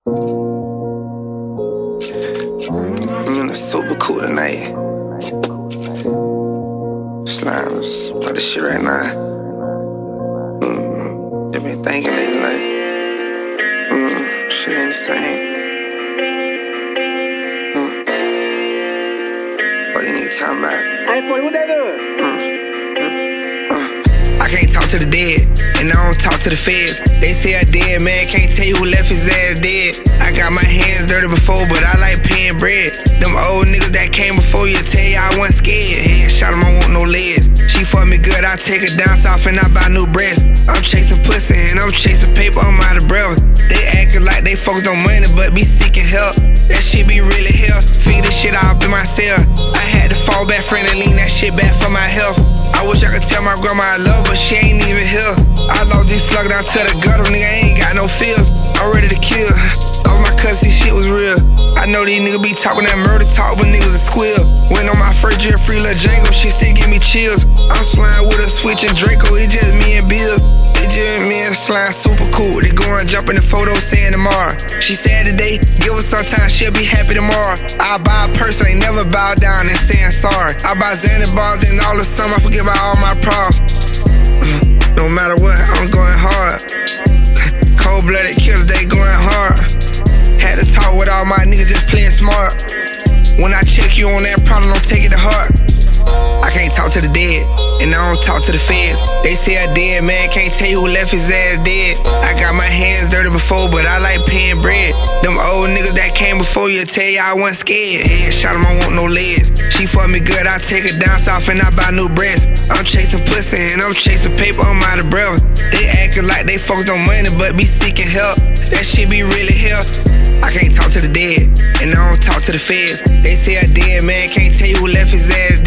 I'm super cool tonight. Slimes, talk this shit right now. Just been thinking lately, like, shit ain't the same. What you need to talk about? Hey, boy, what that is? I can't talk to the dead, and I don't talk to the feds. They say I dead, man, can't tell you who left his ass dead. I got my hands dirty before, but I like paying bread. Them old niggas that came before you tell you I wasn't scared. Headshot him, I want no legs. She fuck me good, I take her down south and I buy new breasts. I'm chasing pussy and I'm chasing paper, I'm out of breath. They acting like they focused on money, but be seeking help. That shit be really hell. Feed this shit out in myself. I had to fall back, friend, and lean that shit back for my health. I wish I could tell my grandma I love her, she ain't even here. I lost these slugs down to the gutter, nigga, I ain't got no feels. I'm ready to kill. All my cousin shit was real. I know these niggas be talking that murder talk, but niggas a squeal. Went on my first year free Lil Django, shit still give me chills. I'm slime with a switch and Draco, it's just me and Bill. It's just me and Slime, super cool. They go and jump in the photo saying tomorrow. She said today, give her some time, she'll be happy tomorrow. I buy a purse, ain't never bow down and saying sorry. I buy Xanny bars and all the summer, I forget about all my problems. No matter what, I'm going hard. Cold-blooded killers, they going hard. Had to talk with all my niggas just playing smart. When I check you on that problem, don't take it to heart. I can't talk to the dead, and I don't talk to the feds. They say I dead, man, can't tell you who left his ass dead. I got my hands dirty before, but I like paying bread. Them old niggas that came before you tell you I wasn't scared. Headshot him, I want no legs. She fuck me good, I take her down south and I buy new breasts. I'm chasing pussy and I'm chasing paper, I'm out of breath. They acting like they focused on money, but be seeking help. That shit be really hell. I can't talk to the dead, and I don't talk to the feds. They say I dead, man, can't tell you who left his ass